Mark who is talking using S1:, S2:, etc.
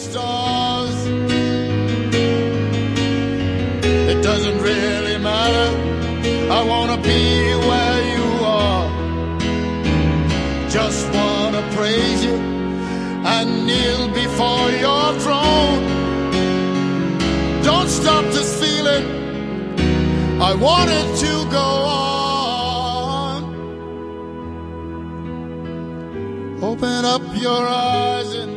S1: stars. It doesn't really matter. I wanna be where you are. Just wanna praise you and kneel before your throne. Don't stop this feeling. I want it to go on. Open up your eyes and